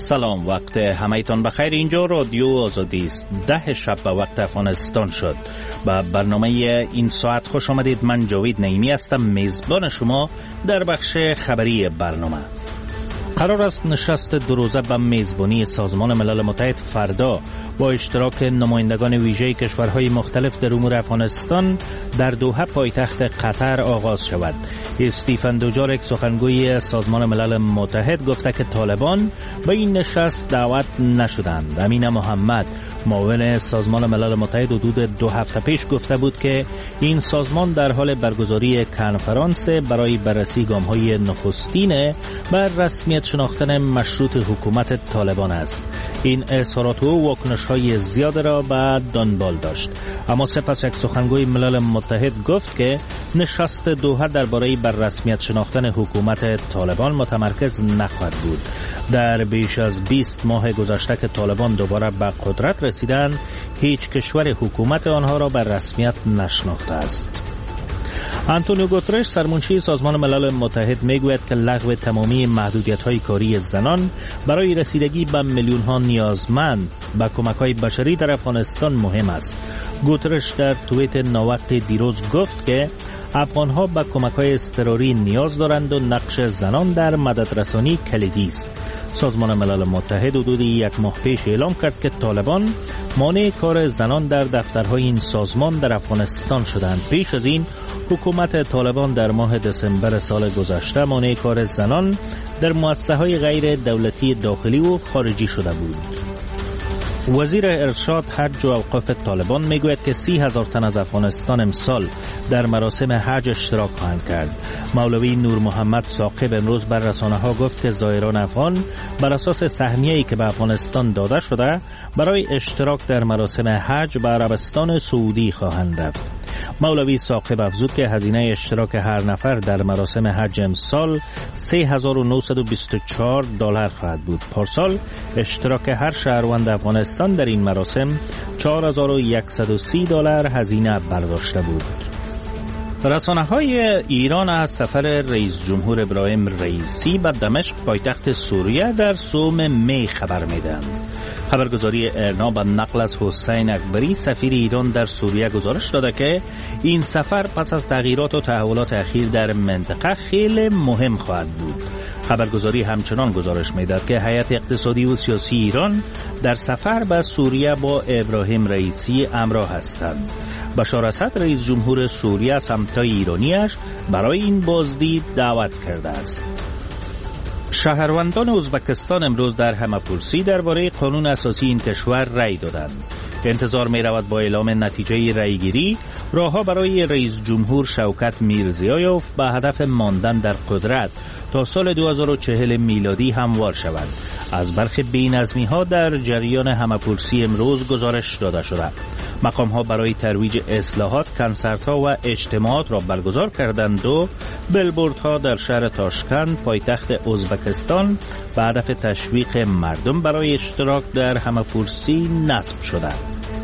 سلام، وقت همه‌تان بخیر. اینجا رادیو آزادی است. 10 شب به وقت افغانستان شد. به برنامه این ساعت خوش آمدید. من جاوید نعیمی هستم، میزبان شما در بخش خبری برنامه. قرار است نشست 2 روزه به میزبانی سازمان ملل متحد فردا با اشتراک نمایندگان ویژه کشورهای مختلف در امور افغانستان در دوحه پایتخت قطر آغاز شود. استیفن دوجارک سخنگوی سازمان ملل متحد گفته که طالبان به این نشست دعوت نشدند. امین محمد معاون سازمان ملل متحد حدود 2 هفته پیش گفته بود که این سازمان در حال برگزاری کنفرانس برای بررسی گام‌های نخستین بر رسمیت شناختن مشروط حکومت طالبان است. این اظهارات و واکنش‌های زیاد را به دنبال داشت، اما سپس یک سخنگوی ملل متحد گفت که نشست دوحه درباره بر رسمیت شناختن حکومت طالبان متمرکز نخواهد بود. در بیش از 20 ماه گذشته که طالبان دوباره به قدرت رسیدند، هیچ کشور حکومت آنها را بر رسمیت نشناخته است. آنتونیو گوترش سرمنشی سازمان ملل متحد میگوید که لغو تمامی محدودیت‌های کاری زنان برای رسیدگی به میلیون‌ها نیازمند به کمک‌های بشری در افغانستان مهم است. گوترش در توییت ناوقت دیروز گفت که افغان‌ها به کمک‌های اضطراری نیاز دارند و نقش زنان در مددرسانی کلیدی است. سازمان ملل متحد حدود 1 ماه پیش اعلام کرد که طالبان مانع کار زنان در دفترهای این سازمان در افغانستان شدند. پیش از این حکومت طالبان در ماه دسامبر سال گذشته مانع کار زنان در مؤسسه‌های غیر دولتی داخلی و خارجی شده بود. وزیر ارشاد، حج و اوقاف طالبان میگوید که 30,000 تن از افغانستان امسال در مراسم حج اشتراک خواهند کرد. مولوی نور محمد ثاقب امروز بر رسانه‌ها گفت که زائران افغان بر اساس سهمیه‌ای که به افغانستان داده شده برای اشتراک در مراسم حج به عربستان سعودی خواهند رفت. مولوی ثاقب افزود که هزینه اشتراک هر نفر در مراسم حج امسال $3,924 خواهد بود. پارسال اشتراک هر شهروند افغانستان در این مراسم $4,130 هزینه برداشته بود. رسانه‌های ایران از سفر رئیس جمهور ابراهیم رئیسی به دمشق پایتخت سوریه در سوم می خبر میدهند. خبرگزاری ارنا به نقل از حسین اکبری سفیر ایران در سوریه گزارش داده که این سفر پس از تغییرات و تحولات اخیر در منطقه خیلی مهم خواهد بود. خبرگزاری همچنان گزارش میدهد که هیئت اقتصادی و سیاسی ایران در سفر به سوریه با ابراهیم رئیسی همراه هستند. بشار اسد رئیس جمهور سوریه از همتای ایرانیش برای این بازدید دعوت کرده است. شهروندان ازبکستان امروز در همه‌پرسی درباره قانون اساسی این کشور رأی دادند. انتظار می رود با اعلام نتیجه رأیگیری راهها برای رئیس جمهور شوکت میرزیایوف به هدف ماندن در قدرت تا سال 2040 میلادی هموار شود. از برخی بی‌نظمی‌ها در جریان همه‌پرسی امروز گزارش داده شده. مقام‌ها برای ترویج اصلاحات کنسرت‌ها و اجتماعات را برگزار کردند و بیلبوردها در شهر تاشکند پایتخت ازبکستان به هدف تشویق مردم برای اشتراک در همه‌پرسی نصب شدند.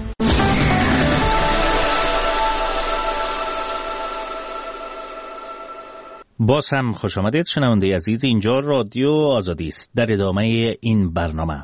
باز هم خوش آمدید شنونده عزیز. اینجا رادیو آزادی است. در ادامه این برنامه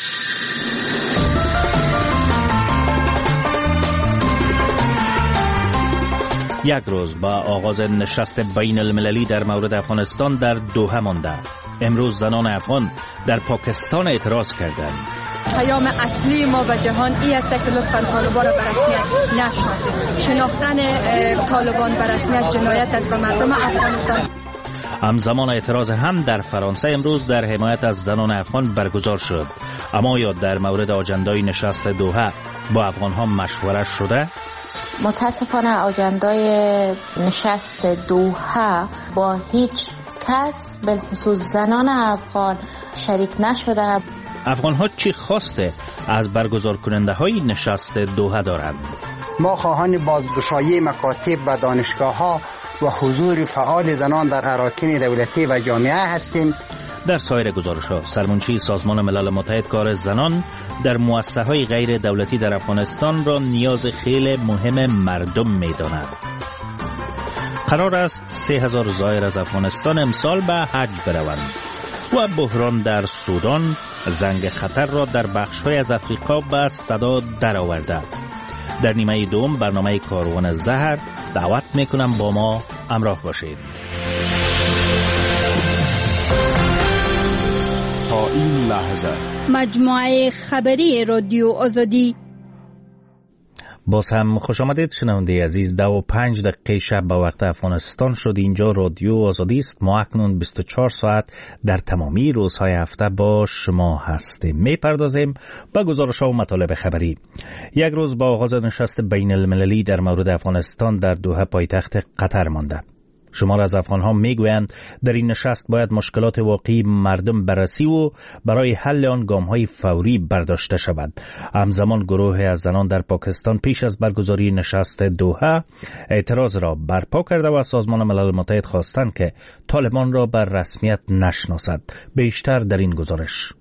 یک روز با آغاز نشست بین المللی در مورد افغانستان در دوحه مانده. امروز زنان افغان در پاکستان اعتراض کردند. پیام اصلی ما به جهان این است که لطفاً طالبان را به رسمیت نشناسید. شناختن طالبان به رسمیت جنایت است به مردم افغانستان. همزمان اعتراض هم در فرانسه امروز در حمایت از زنان افغان برگزار شد. اما یا در مورد آجندای نشست دوحه با افغان‌ها مشورت شده؟ متاسفانه آجندای نشست دوحه با هیچ کس به خصوص زنان افغان شریک نشده. افغان‌ها چی خواسته از برگزار کننده های نشست دوحه دارند؟ ما خواهان بازگشایی مکاتب و دانشگاه‌ها و حضور فعال زنان در اراکین دولتی و جامعه هستیم. در سایر گزارش‌ها سرمنشی سازمان ملل متحد کار زنان در مؤسسه‌های غیر دولتی در افغانستان را نیاز خیلی مهم مردم می‌داند. قرار است 3,000 زائر از افغانستان امسال به حج بروند. و بحران در سودان زنگ خطر را در بخش‌های از افریقا به صدا درآورده. در نیمه دوم برنامه کاروان زهر دعوت میکنم با ما همراه باشید. تا این لحظه مجموعه خبری رادیو آزادی. باز هم خوش آمدید شنونده عزیز. 2:05 شب به وقت افغانستان شد. اینجا رادیو آزادی است. ما اکنون 24 ساعت در تمامی روزهای هفته با شما هستیم. میپردازیم به گزارش‌ها و مطالب خبری. یک روز با آغاز نشست بین المللی در مورد افغانستان در دوحه پایتخت قطر مانده. شمار از افغان‌ها میگویند در این نشست باید مشکلات واقعی مردم بررسی و برای حل آن گام‌های فوری برداشته شود. همزمان گروه از زنان در پاکستان پیش از برگزاری نشست دوحه اعتراض را برپا کرده و سازمان ملل متحد خواستند که طالبان را بر رسمیت نشناسد. بیشتر در این گزارش.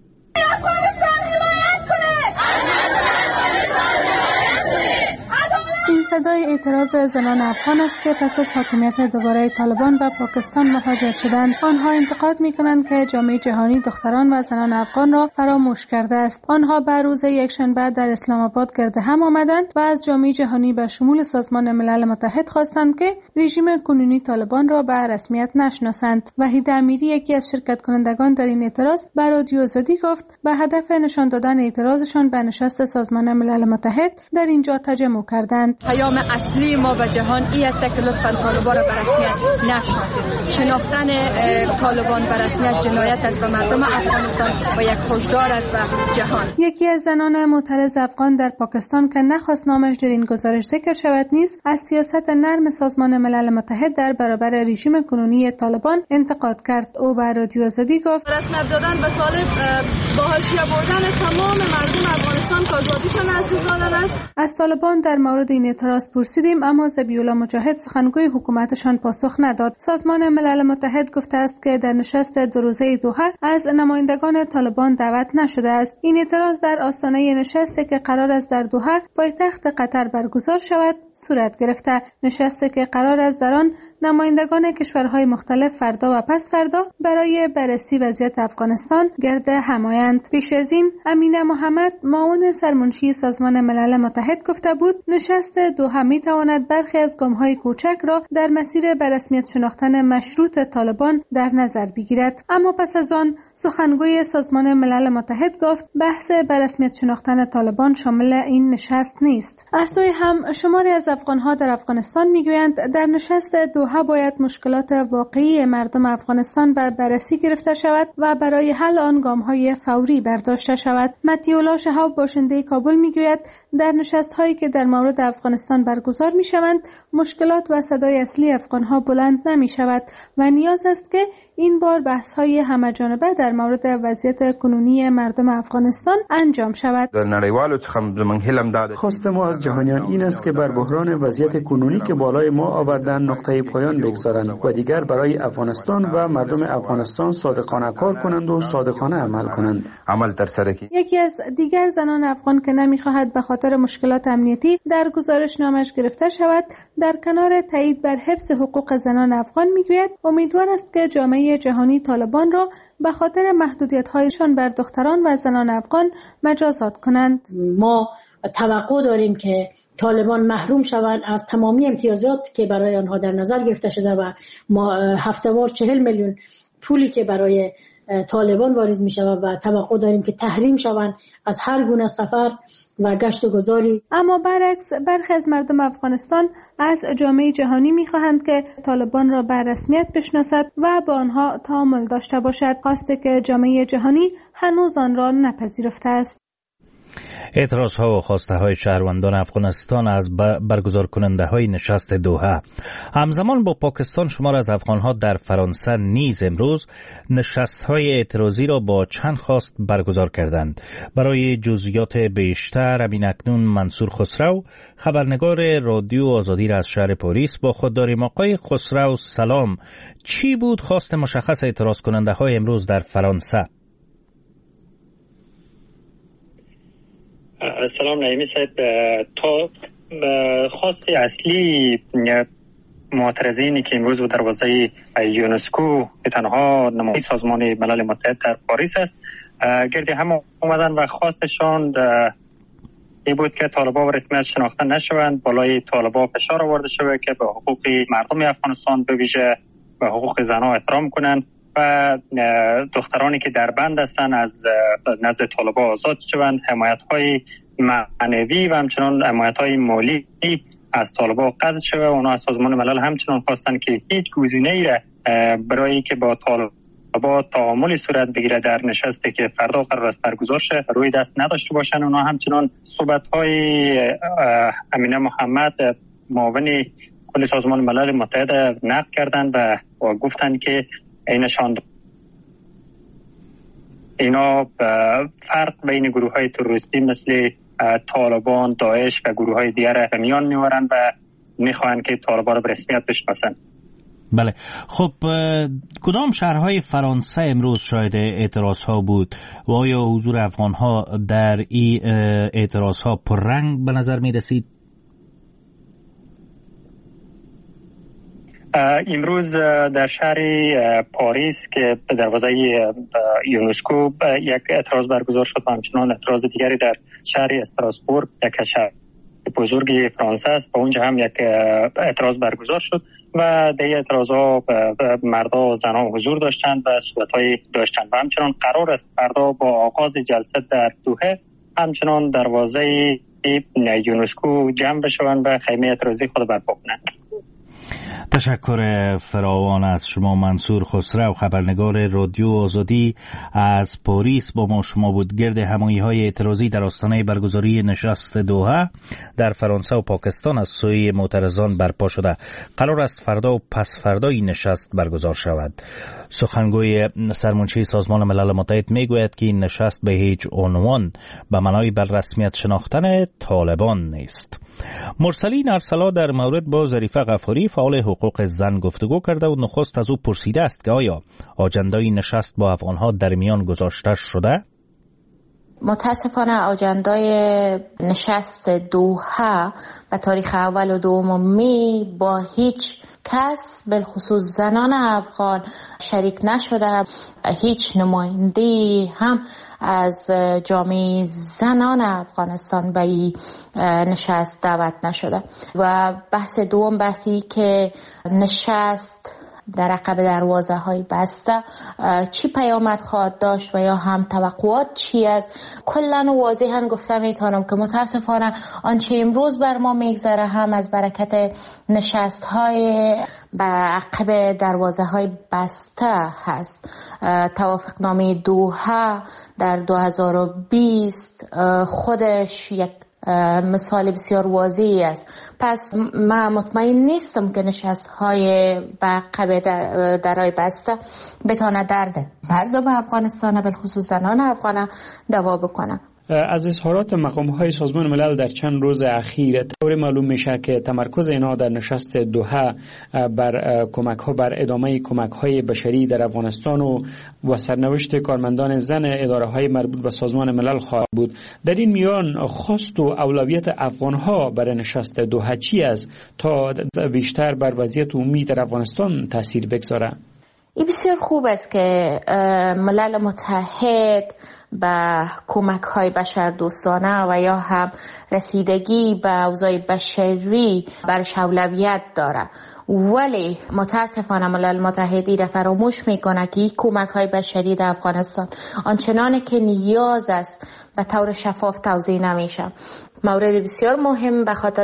این صدای اعتراض زنان افغان است که پس از حاکمیت دوباره طالبان و پاکستان مهاجر شدند. آنها انتقاد می‌کنند که جامعه جهانی دختران و زنان افغان را فراموش کرده است. آنها به روز یکشنبه در اسلام آباد گرد هم آمدند و از جامعه جهانی به شمول سازمان ملل متحد خواستند که رژیم کنونی طالبان را به رسمیت نشناسند. وحید امیری یکی از شرکت کنندگان در این اعتراض به رادیو آزادی گفت به هدف نشان دادن اعتراضشان به نشست سازمان ملل متحد در اینجا تجمع کردند. پیام اصلی ما به جهان این است که لطفاً طالبان را به رسمیت نشناسید. شناختن طالبان به رسمیت جنایت است به مردم افغانستان و یک هشدار است به جهان. یکی از زنان معترض افغان در پاکستان که نخواست نامش در این گزارش ذکر شود نیز از سیاست نرم سازمان ملل متحد در برابر رژیم کنونی طالبان انتقاد کرد. او به رادیو آزادی گفت رسمیت دادن به طالب با حاشیه بردن تمام مردم افغانستان که آزادیشان از دست دادن است. از طالبان در مورد این اعتراض پرسیدیم اما ذبیح‌الله مجاهد سخنگوی حکومتشان پاسخ نداد. سازمان ملل متحد گفته است که در نشست دو روزه دوحه از نمایندگان طالبان دعوت نشده است. این اعتراض در آستانه نشستی که قرار است در دوحه پایتخت قطر برگزار شود صورت گرفته. نشستی که قرار است در آن نمایندگان کشورهای مختلف فردا و پس فردا برای بررسی وضعیت افغانستان گرد هم آیند. پیش از این امینه محمد معاون سرمنشی سازمان ملل متحد گفته بود نشست دوحه می‌تواند برخی از گام‌های کوچک را در مسیر به رسمیت شناختن مشروط طالبان در نظر بگیرد. اما پس از آن سخنگوی سازمان ملل متحد گفت بحث به رسمیت شناختن طالبان شامل این نشست نیست. از سوی هم شماری از افغان‌ها در افغانستان می‌گویند در نشست دوحه باید مشکلات واقعی مردم افغانستان به بررسی گرفته شود و برای حل آن گام‌های فوری برداشته شود. متیولا شهاب باشنده کابل می‌گوید در نشست‌هایی که در مورد افغانستان برگزار می‌شوند مشکلات و صدای اصلی افغان‌ها بلند نمی‌شود و نیاز است که این بار بحث‌های همه‌جانبه در مورد وضعیت کنونی مردم افغانستان انجام شود. خواست ما از جهانیان این است که بر بحران وضعیت کنونی که بالای ما آوردن نقطه پایان بگذارند و دیگر برای افغانستان و مردم افغانستان صادقانه کار کنند و صادقانه عمل کنند. یکی از دیگر زنان افغان که نمی‌خواهد به خاطر مشکلات امنیتی در گزارشنامه‌اش گرفته شود در کنار تایید بر حفظ حقوق زنان افغان میگوید امیدوار است که جامعه جهانی طالبان را به خاطر محدودیت‌هایشان بر دختران و زنان افغان مجازات کنند. ما توقع داریم که طالبان محروم شوند از تمامی امتیازات که برای آنها در نظر گرفته شده و ما هفته‌وار 40 میلیون پولی که برای طالبان واریز می شود و توقع داریم که تحریم شوند از هر گونه سفر و گشت و گذاری. اما برعکس برخی از مردم افغانستان از جامعه جهانی می خواهند که طالبان را به رسمیت بشناسد و با آنها تعامل داشته باشد، خواسته که جامعه جهانی هنوز آن را نپذیرفته است. اعتراضها و خواسته های شهروندان افغانستان از برگزار کننده های نشست دوحه. همزمان با پاکستان شمار از افغانها در فرانسه نیز امروز نشست های اعتراضی را با چند خواست برگزار کردند. برای جزئیات بیشتر همین اکنون منصور خسرو خبرنگار رادیو آزادی را از شهر پاریس با خود داریم. آقای خسرو سلام، چی بود خواست مشخص اعتراض کننده های امروز در فرانسه؟ سلام نعیمی صاحب، تا خواست اصلی معترضینی که امروز به دروازه یونسکو که تنها نماینده سازمان ملل متحد در پاریس است گرد هم اومدن و خواستشان این بود که طالبان به رسمیت شناخته نشوند، بالای طالبان فشار آورده شود که به حقوق مردم افغانستان به ویژه به حقوق زنان احترام کنند و دخترانی که در بند هستند از نزد طالبان آزاد شوند، حمایت‌های معنوی و همچنان حمایت‌های مالی از طالبان قطع شود. اونا از سازمان ملل همچنان خواستند که هیچ گزینه‌ای را برای که با طالبان تعاملی صورت بگیره در نشستی که فردا قرار است برگزار شه روی دست نداشته باشند. اونا همچنان صحبت‌های امینه محمد معاون کل سازمان ملل متحد نقد کردند و گفتند که اینا فرق بین گروه‌های تروریستی مثل طالبان، داعش و گروه‌های دیگر به میان می‌آورند و می‌خواهند که طالبان را به رسمیت بشناسند. بله، خب کدام شهرهای فرانسه امروز شاهد اعتراض‌ها بود و آیا حضور افغان‌ها در این اعتراض‌ها پررنگ به نظر می‌رسید؟ امروز در شهر پاریس که به دروازه یونسکو یک اعتراض برگزار شد و همچنان اعتراض دیگری در شهر استراسبورگ یک شهر بزرگ فرانسه است و اونجا هم یک اعتراض برگزار شد و در اعتراضها مردا و زنها حضور داشتند و صحبت‌های داشتند و همچنان قرار است فردا با آغاز جلسه در دوحه همچنان دروازه یونسکو جمع بشوند و خیمه اعتراضی خود برپا کنند. تشکر فراوان از شما منصور خسرو، خبرنگار رادیو آزادی از پاریس با ما شما بود. گرد همایی‌های اعتراضی در آستانه برگزاری نشست دوحه در فرانسه و پاکستان از سوی معترضان برپا شده. قرار است فردا و پس فردای نشست برگزار شود. سخنگوی سرمنشی سازمان ملل متحد میگوید که این نشست به هیچ عنوان به معنای بر رسمیت شناختن طالبان نیست. مرسلین ارسلا در مورد با ظریفه غفاری فعال حقوق زن گفتگو کرده و نخست از او پرسیده است که آیا آجندای نشست با افغانها در میان گذاشته شده؟ متاسفانه آجندای نشست دوحه به تاریخ اول و دوم می با هیچ کس بالخصوص زنان افغان شریک نشده. هیچ نماینده‌ای هم از جامعه زنان افغانستان به این نشست دعوت نشده و بحث دوم بحثی که نشست در عقب دروازه های بسته چی پیامد خواهد داشت و یا هم توقعات چی است. کلا واضحا گفته میتونم که متاسفانه آنچه امروز بر ما میگذره هم از برکت نشست های به عقب دروازه های بسته هست. توافقنامه دوحه در 2020 خودش یک مثال بسیار واضحی است. پس من مطمئن نیستم که نشست‌های به عقب درای بسته بتونه درد مردم افغانستان بالخصوص زنان افغان دوا بکنه. از اظهارات مقام‌های سازمان ملل در چند روز اخیر طور معلوم میشه که تمرکز اینا در نشست دوحه بر کمک‌ها بر ادامه کمک‌های بشری در افغانستان و سرنوشت کارمندان زن اداره‌های مربوط به سازمان ملل خواهد بود. در این میان خواست و اولویت افغان‌ها برای نشست دوحه چی است تا بیشتر بر وضعیت عمومی در افغانستان تاثیر بگذاره؟ این بسیار خوب است که ملل متحد به کمک های بشر دوستانه و یا هم رسیدگی به اوضاع بشری برش اولویت داره، ولی متاسفانه ملل متحدی را فراموش میکنه که این کمک های بشری در افغانستان آنچنانی که نیاز است به طور شفاف توزیع نمیشه. مورد بسیار مهم به خاطر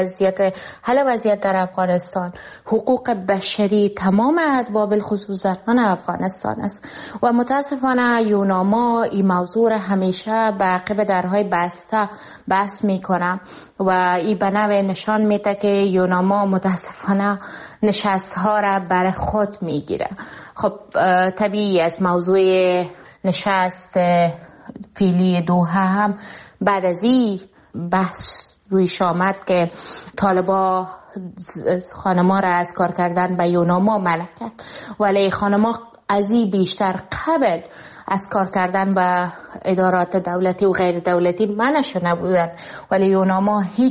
حل وضعیت در افغانستان حقوق بشری تمام ادوا بالخصوص زنان افغانستان است و متاسفانه یوناما این موضوع را همیشه به عقب درهای بسته بحث میکنه و این به نوع نشان میده که یوناما متاسفانه نشست ها را بر خود میگیره. خب طبیعی است موضوع نشست فعلی دوحه هم بعد از این بحث رویش آمد که طالبا خانما را از کار کردن به یوناما منع کرد، ولی خانما از این بیشتر قبل از کار کردن به ادارات دولتی و غیر دولتی منع شده بودن، ولی یوناما هیچ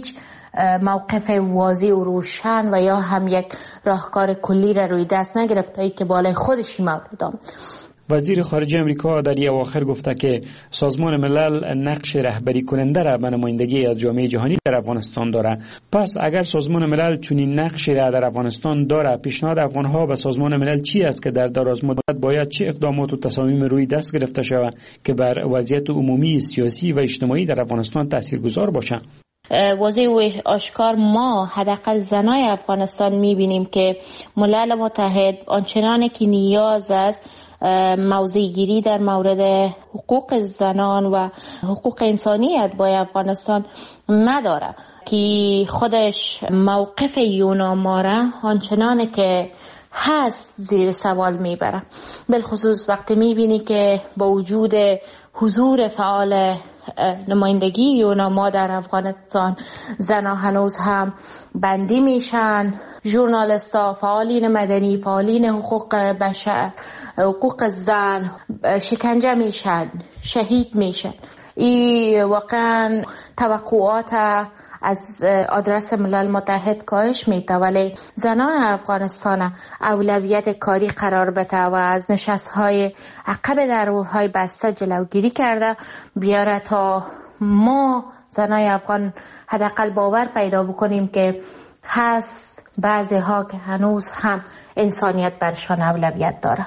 موقف واضح و روشن و یا هم یک راهکار کلی را روی دست نگرفت تا که بالای خودش مورد آمد. وزیر خارجه امریکا در اواخر گفته که سازمان ملل نقش رهبری کننده را به نمایندگی از جامعه جهانی در افغانستان دارد. پس اگر سازمان ملل چنین نقشی را در افغانستان دارد، پیشنهاد افغانها به سازمان ملل چی است که در دراز مدت باید چه اقدامات و تصامیم روی دست گرفته شود که بر وضعیت عمومی سیاسی و اجتماعی در افغانستان تاثیرگذار باشد؟ واضح و آشکار ما حداقل زنای افغانستان می‌بینیم که ملل متحد آنچنانی که نیاز است موضع گیری در مورد حقوق زنان و حقوق انسانیت با افغانستان نداره که خودش موقف یوناما را آنچنانی که هست زیر سوال میبره. بالخصوص وقتی میبینی که با وجود حضور فعال نمایندگی یوناما در افغانستان زنها هنوز هم بندی میشن، ژورنالیست‌ها، فعالین مدنی، فعالین حقوق بشر، حقوق زن شکنجه میشن، شهید میشن. این واقعا توقعات از آدرس ملل متحد کاهش میده، ولی زنان افغانستان اولویت کاری قرار بده و از نشست‌های عقب درهای بسته جلوگیری کرده بیاره تا ما زنای افغان حداقل باور پیدا بکنیم که هست بعضی ها که هنوز هم انسانیت برشان اولویت داره.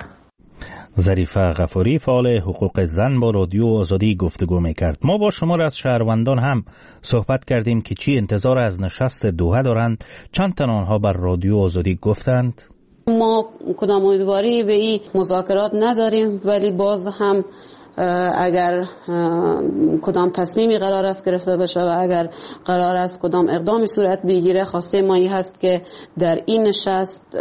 ظریفه غفاری فعال حقوق زن با رادیو آزادی گفتگو میکرد. ما با شما از شهروندان هم صحبت کردیم که چی انتظار از نشست دوحه دارند. چند تن آنها بر رادیو آزادی گفتند ما کدام امیدواری به این مذاکرات نداریم، ولی باز هم اگر کدام تصمیمی قرار است گرفته بشه و اگر قرار است کدام اقدامی صورت بگیره، خواسته ما این هست که در این نشست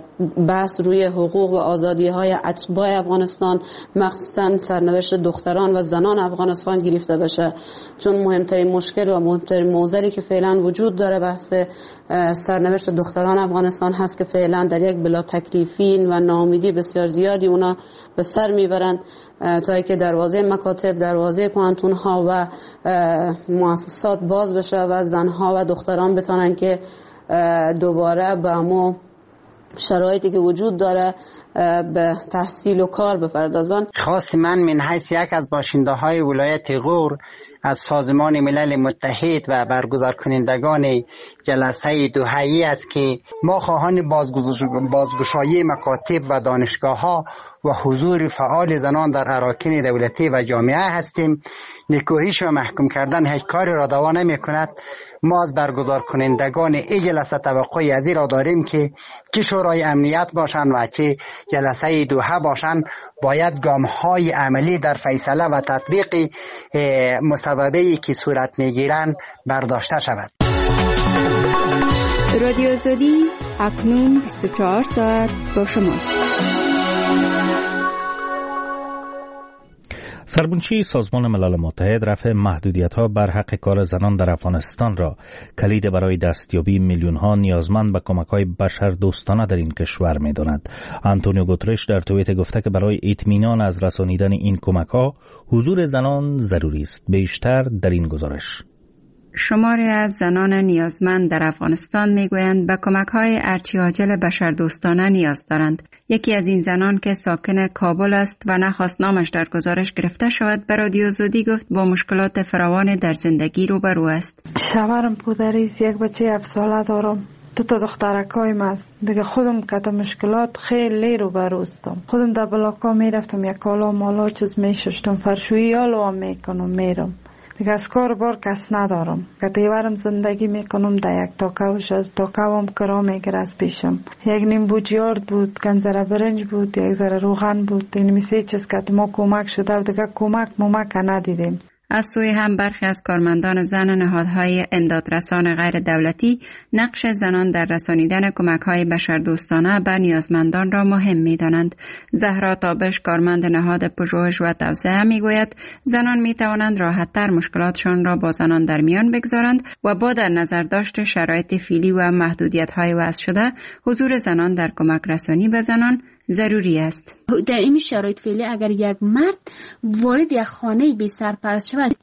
بحث روی حقوق و آزادی های اتباع افغانستان، مخصوصا سرنوشت دختران و زنان افغانستان گرفته بشه، چون مهمترین مشکل و مهمترین معضلی که فعلا وجود داره بحث سرنوشت دختران افغانستان هست که فعلا در یک بلا تکلیفی و ناامیدی بسیار زیادی اونا به سر میبرن تا که دروازه مکاتب، دروازه پانتون ها و مؤسسات باز بشه و زنها و دختران بتونن که دوباره به همون شرایطی که وجود داره به تحصیل و کار بپردازن. خواست من من حیث یک از باشنده های ولایت غور از سازمان ملل متحد و برگزار کنندگان جلسه دوحه‌ای است که ما خواهان بازگشایی مکاتب و دانشگاه ها و حضور فعال زنان در اراکین دولتی و جامعه هستیم. نکوهش و محکوم کردن هیچ کاری را دوا نمی کند. ما از برگزار کنندگان این جلسه توقعی از این را داریم که چه شورای امنیت باشند و چه جلسه دوحه باشند باید گام های عملی در فیصله و تطبیق مصوبه‌ای که صورت میگیرند برداشته شود. رادیو آزادی اکنون 24 ساعت با شماست. سربونچی سازمان ملل متحد رفع محدودیت‌ها بر حق کار زنان در افغانستان را کلید برای دستیابی میلیون‌ها نیازمند به کمک‌های بشردوستانه در این کشور می‌داند. آنتونیو گوترش در توییت گفته که برای اطمینان از رسانیدن این کمک‌ها حضور زنان ضروری است. بیشتر در این گزارش. شماری از زنان نیازمند در افغانستان میگویند به کمک‌های ارچی عاجل بشردوستانه نیاز دارند. یکی از این زنان که ساکن کابل است و نخواست نامش در گزارش گرفته شود به رادیو آزادی گفت با مشکلات فراوان در زندگی روبرو است. شوهرم پدریست، یک بچه 7 ساله دارم، 2 دخترکایم است. دیگه خودم کتا مشکلات خیلی روبروستم. خودم در بلاکا میرفتم یک کالا مالا چیز میششتم، فرشویی آلو هم میکنم میرم. دیگه از کار بار کس ندارم که دیوارم زندگی میکنم در یک تاکاوش از تاکاوم کرا میگره از پیشم. یک نیم بوجیارد بود، گنزره برنج بود، یک ذره روغن بود. این میسه چیز که ما کمک شده و دیگه کمک ندیدیم. از سوی هم برخی از کارمندان زن نهادهای امدادرسان غیر دولتی نقش زنان در رسانیدن کمک‌های بشردوستانه به نیازمندان را مهم می‌دانند. زهرا تابش کارمند نهاد پژوهش و توسعه می‌گوید زنان می‌توانند راحت‌تر مشکلاتشان را با زنان در میان بگذارند و با در نظر داشت شرایط فعلی و محدودیت‌های وضع شده حضور زنان در کمک رسانی به زنان ضروری است. در این شرایط فعلی اگر یک مرد وارد یک خانه بی سرپرست شود، این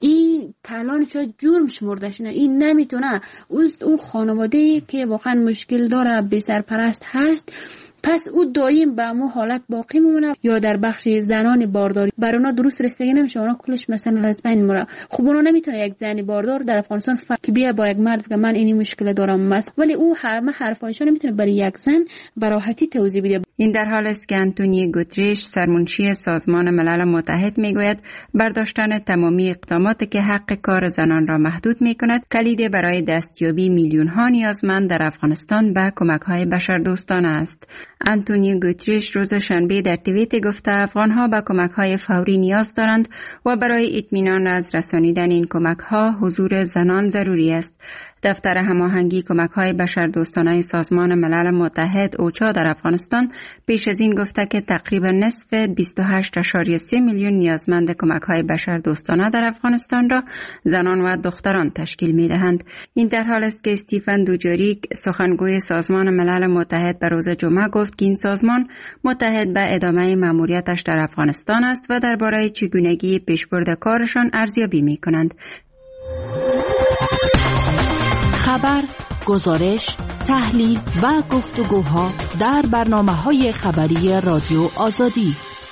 این کلان شاید جرم شمرده شده. این نمیتونه اون خانواده که واقعا مشکل داره، بی سرپرست هست، پس او دائم به مو حالت باقی میمونه. یا در بخش زنان بارداری بر اونا درست رسیدگی نمیشه، اونا کلش مثلا از بین میره. خب اونا نمیتونه یک زن باردار در افغانستان که بیا با یک مرد بگه من اینی مشکل دارم مس، ولی او همه حرفایشو نمیتونه برای یک زن به راحتی توضیح بده. این در حال است که آنتونیو گوتریش سرمنشی سازمان ملل متحد میگوید برداشتن تمامی اقداماتی که حق کار زنان را محدود میکند کلید برای دستیابی میلیون ها نیازمند در افغانستان به کمک های بشردوستانه است. آنتونیو گوتریش روز شنبه در توییت گفته افغانها به کمک های فوری نیاز دارند و برای اطمینان از رسانیدن این کمک ها حضور زنان ضروری است. دفتر هماهنگی کمک‌های بشردوستانه سازمان ملل متحد اوچا در افغانستان پیش از این گفته که تقریبا نصف 28.3 میلیون نیازمند کمک‌های بشردوستانه در افغانستان را زنان و دختران تشکیل می‌دهند. این در حال است که استیفن دوجاریک سخنگوی سازمان ملل متحد به روز جمعه گفت که این سازمان متحد به ادامه مأموریتش در افغانستان است و درباره چگونگی پیشبرد کارشان ارزیابی می‌کنند. خبر، گزارش، تحلیل و گفتگوها در برنامه‌های خبری رادیو آزادی.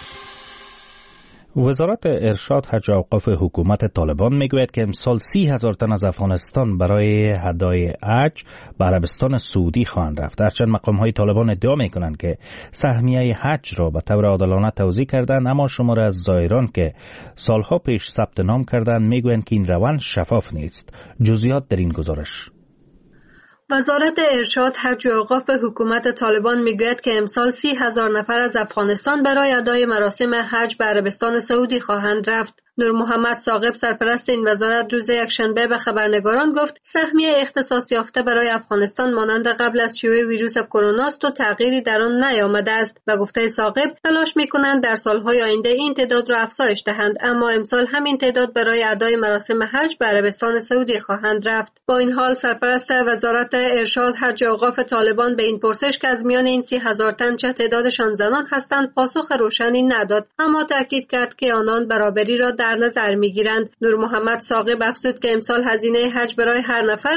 وزارت ارشاد حج و اوقاف حکومت طالبان میگوید که امسال 30,000 تن از افغانستان برای هدای حج به عربستان سعودی خواهند رفت. هرچند مقام‌های طالبان ادعا میکنند که سهمیه حج را به طور عادلانه توزیع کردند، اما شمار از زائران که سالها پیش ثبت نام کردند میگویند که این روند شفاف نیست. جزئیات در این گزارش. وزارت ارشاد حج و اوقاف حکومت طالبان میگوید که امسال 30,000 نفر از افغانستان برای ادای مراسم حج به عربستان سعودی خواهند رفت. نور محمد ثاقب سرپرست این وزارت روز یکشنبه به خبرنگاران گفت سهمیه اختصاص یافته برای افغانستان مانند قبل از شیوع ویروس کرونا است و تغییری در آن نیامده است. به گفته ثاقب تلاش میکنند در سالهای آینده این تعداد را افزایش دهند، اما امسال همین تعداد برای ادای مراسم حج به عربستان سعودی خواهند رفت. با این حال سرپرست وزارت ارشاد حج و اوقاف طالبان به این پرسش که از میان این 30,000 تن چه تعدادشان زنان هستند پاسخ روشنی نداد، اما تاکید کرد که آنان برابری را در نظر میگیرند. نور محمد ثاقب افزود که امسال هزینه حج برای هر نفر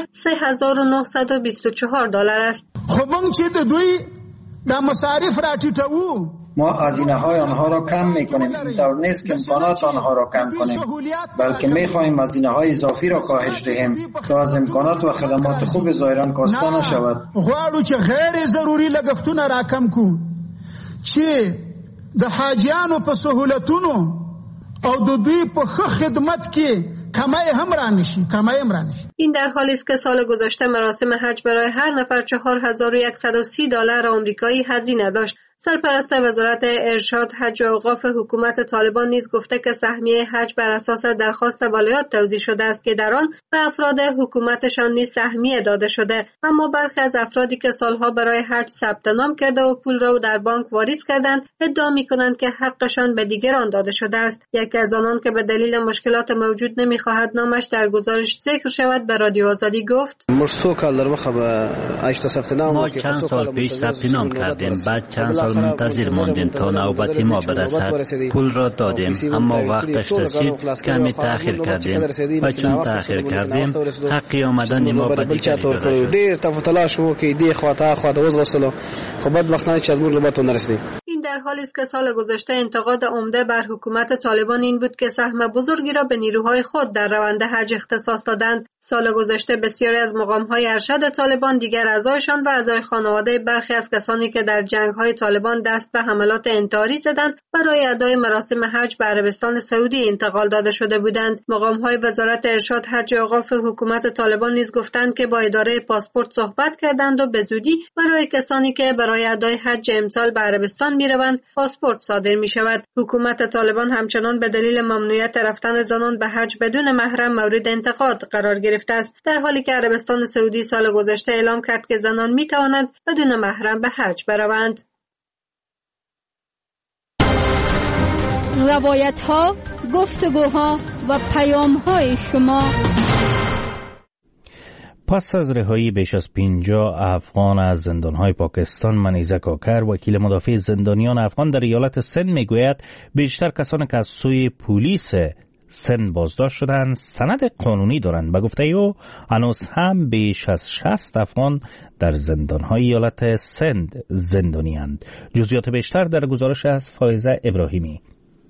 $3,924 است. خب اون چه دوی در مصارف را ټیټوو، ما هزینه های آنها را کم میکنیم. اینطور نیست که امکانات آنها را کم کنیم، بلکه میخواهیم هزینه های اضافی را کاهش دهیم تا از امکانات و خدمات خوب زائران کاسته نشود. غواړو چې غیر ضروری لګښتونه را کم کو، چې د حاجیانو په سهولتونو او د دوی په ښه خدمت کې کمای هم رانشي. این در حالی است که سال گذشته مراسم حج برای هر نفر $4,130 آمریکایی هزینه داشت. سرپرست وزارت ارشاد حج و اوقاف حکومت طالبان نیز گفته که سهمیه حج بر اساس درخواست ولایات توزیع شده است که در آن به افراد حکومتشان نیز سهمیه داده شده، اما برخی از افرادی که سالها برای حج ثبت نام کرده و پول را در بانک واریز کردند ادعا می‌کنند که حقشان به دیگران داده شده است. یکی از آنان که به دلیل مشکلات موجود نمی‌خواهد نامش در گزارش ذکر شود به رادیو آزادی گفت ما چند سال پیش ثبت نام کردیم، بعد چند سال منتظر ماندیم تا نوبت ما برسد. پول را دادیم اما وقتش رسید کمی تأخیر کردیم و چون تأخیر کردیم حقی آمدن ما به دیگری شد. این در حالی است که سال گذشته انتقاد عمده بر حکومت طالبان این بود که سهم بزرگی را به نیروهای خود در روند حج اختصاص دادند. سال گذشته بسیاری از مقام‌های ارشد طالبان دیگر اعضایشان و اعضای خانواده برخی از کسانی که در جنگ‌های طالبان دست به حملات انتحاری زدند برای ادای مراسم حج به عربستان سعودی انتقال داده شده بودند. مقام‌های وزارت ارشاد حج و اوقاف حکومت طالبان نیز گفتند که با اداره پاسپورت صحبت کردند و به زودی برای کسانی که برای ادای حج امسال به عربستان می‌روند پاسپورت صادر می‌شود. حکومت طالبان همچنان به دلیل ممنوعیت رفتن زنان به حج بدون محرم مورد انتقاد قرار گرفته است، در حالی که عربستان سعودی سال گذشته اعلام کرد که زنان می‌توانند بدون محرم به حج بروند. روایت‌ها، گفتگوها و پیام‌های شما. پس از رهایی بیش از 50 افغان از زندان‌های پاکستان، منیزه کاکر وکیل مدافع زندانیان افغان در ایالت سند میگوید بیشتر کسانی که از سوی پلیس سند بازداشت شدند سند قانونی دارند. به گفته او هنوز هم بیش از 60 افغان در زندان‌های ایالت سند زندانی اند. جزئیات بیشتر در گزارش از فائزه ابراهیمی.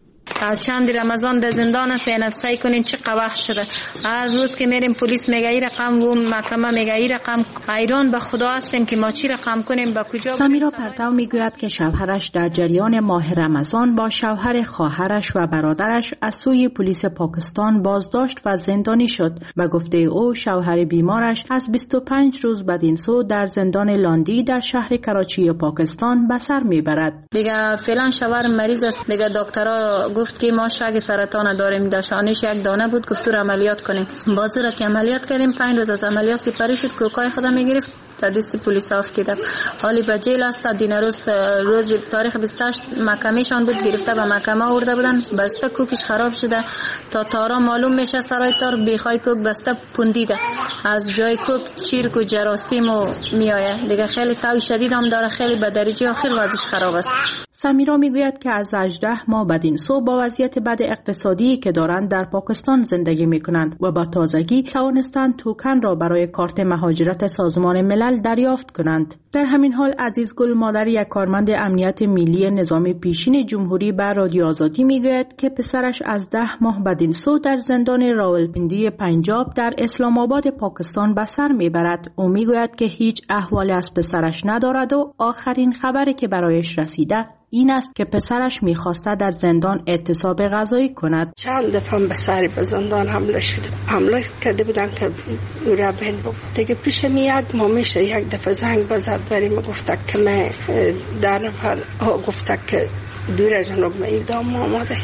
چند رمضان در زندان است، اینت سعی کنین چه قبح شده. هر روز که میریم پلیس میگه این رقم و محکمه میگه این رقم. حیران به خدا هستیم که ما چی رقم کنیم، به کجا. سمیرا پرتو میگوید که شوهرش در جریان ماه رمضان با شوهر خواهرش و برادرش از سوی پلیس پاکستان بازداشت و زندانی شد. به گفته او شوهر بیمارش از 25 روز بدین سو در زندان لاندی در شهر کراچی پاکستان به سر میبرد. دیگه فعلا شوهر مریض است. دیگه دکترها گفت که ما شک سرطان داریم. داشانش یک دانه بود، گفت تو عملیات کنیم. بازو را که عملیات کردیم 5 روز از عملیات سپری شد، کوکای خودم میگرفت تا دست پلیس افتاد. حالی به جیل است. دین روز تاریخ 28 محکمهشان بود، گرفته به محکمه آورده بودن. بسته کوکش خراب شده، تا تارا معلوم میشه سرای تار بیخای کوک بسته پوندیده، از جای کوک چیرک و جراثیم میآید. دیگه خیلی تاوی شدید هم داره، خیلی به درجه آخر وضعش خراب است. سمیرا میگوید که از 18 ماه بدین سو با وضعیت بد اقتصادی که دارند در پاکستان زندگی میکنند و با تازگی توانستند توکن را برای کارت مهاجرت سازمان ملل دریافت کنند. در همین حال عزیز گل مادر یک کارمند امنیت ملی نظام پیشین جمهوری بر رادیو آزادی میگوید که پسرش از 10 ماه بدین سو در زندان راولپیندی پنجاب در اسلام آباد پاکستان به سر میبرد. او میگوید که هیچ احوالی از پسرش ندارد و آخرین خبری که برایش رسیده این است که پسرش میخواسته در زندان اعتصاب غذایی کند. چند دفعه به سری به زندان حمله شده. حمله کرده بودن که او را بین بود. دیگه پیش یک مامیش یک دفعه زنگ بزد بریم، گفته که من در نفر گفته که دور از جنوب می دام آماده.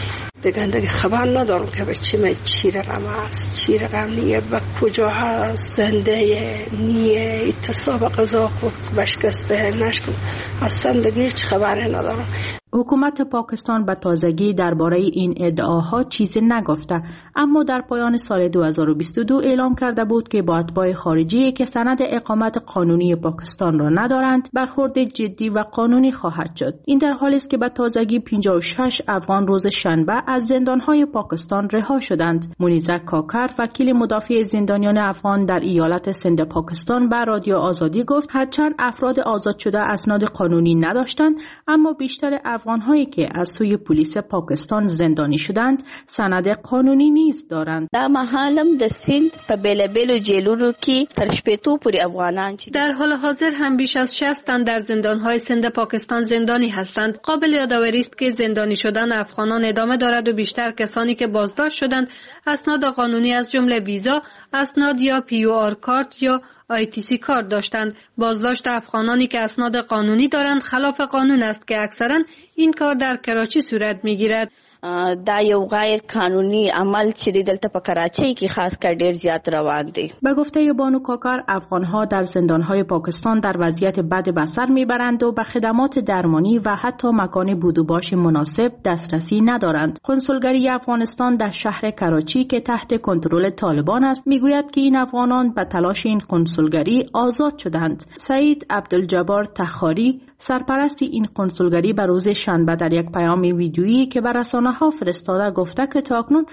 دیگه خبر ندارم که به چی رقم است، چی رقم نیه، به کجا هست، زنده نیه، اعتصاب غذا خود بشکسته نشکن. اصلا دیگه هیچ خبری ندارم. حکومت پاکستان به تازگی درباره این ادعاها چیزی نگفته، اما در پایان سال 2022 اعلام کرده بود که با اتباع خارجی که سند اقامت قانونی پاکستان را ندارند برخورد جدی و قانونی خواهد شد. این در حالی است که به تازگی 56 افغان روز شنبه از زندانهای پاکستان رها شدند. منیزه کاکر وکیل مدافع زندانیان افغان در ایالت سند پاکستان به رادیو آزادی گفت هرچند افراد آزاد شده اسناد قانونی نداشتند، اما بیشتر افغان‌هایی که از سوی پلیس پاکستان زندانی شدند سند قانونی نیز دارند. دا محالم د سند په بیلابیلو جیلونو کې تر شپېتو پورې افغانان در حال حاضر هم بیش از 60 تن در زندان‌های سند پاکستان زندانی هستند. قابل یادآوری است که زندانی شدن افغانان ادامه دارد و بیشتر کسانی که بازداشت شدند اسناد قانونی از جمله ویزا، اسناد یا PUR کارت یا ITC کارت داشتند. بازداشت افغانانی که اسناد قانونی دارند خلاف قانون است که اکثرا این کار در کراچی صورت میگیرد. دا یو غیر قانونی عمل چې دلته په کراچۍ کې خاص کر ډیر زیات روان دی. به گفته بانو کاکر افغانها در زندانهای پاکستان در وضعیت بد به سر میبرند و به خدمات درمانی و حتی مکان بود و باش مناسب دسترسی ندارند. کنسولگری افغانستان در شهر کراچی که تحت کنترل طالبان است میگوید که این افغانان به تلاش این کنسولگری آزاد شدند. سعید عبدالجبار تخاری سرپرست این کنسولگری به روز شنبه در یک پیام ویدیویی که به رسانه‌ها فرستاده گفته که تاکنون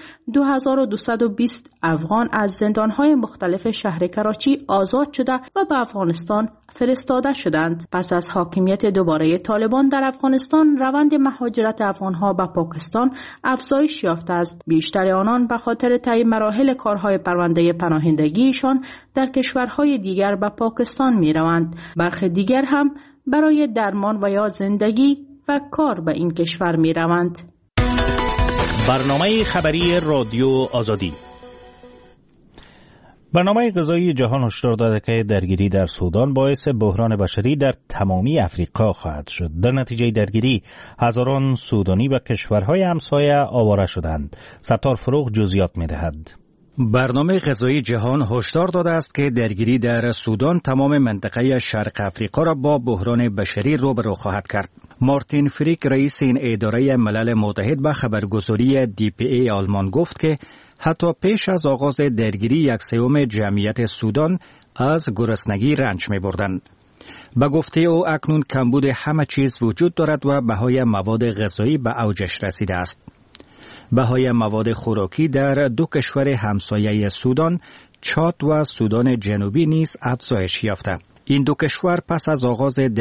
2220 افغان از زندان‌های مختلف شهر کراچی آزاد شده و به افغانستان فرستاده شدند. پس از حاکمیت دوباره طالبان در افغانستان روند مهاجرت افغان‌ها به پاکستان افزایش یافته است. بیشتر آنان به خاطر طی مراحل کارهای پرونده پناهندگیشان در کشورهای دیگر به پاکستان می‌روند. برخی دیگر هم برای درمان و یا زندگی و کار به این کشور می روند. برنامه خبری رادیو آزادی. برنامه غذایی جهان هشدار داده که درگیری در سودان باعث بحران بشری در تمامی افریقا خواهد شد. در نتیجه درگیری هزاران سودانی به کشورهای همسایه آواره شدند. ستار فروغ جزئیات می دهد. برنامه غذایی جهان هشدار داده است که درگیری در سودان تمام منطقه شرق افریقا را با بحران بشری روبرو خواهد کرد. مارتین فریک رئیس این اداره ملل متحد به خبرگزاری DPA آلمان گفت که حتی پیش از آغاز درگیری 1/3 جمعیت سودان از گرسنگی رنج می بردند. به گفته او اکنون کمبود همه چیز وجود دارد و بهای مواد غذایی به اوجش رسیده است. بهای مواد خوراکی در دو کشور همسایه سودان، چاد و سودان جنوبی نیز افزایش یافته. این دو کشور پس از آغاز